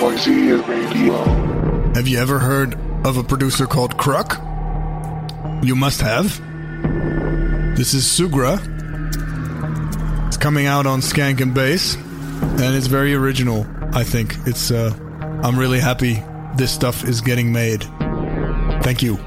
Noisia Radio. Have you ever heard of a producer called Kruk? You must have. This is Sugra. It's coming out on Skank and Bass, and it's very original, I think. I'm really happy this stuff is getting made. Thank you.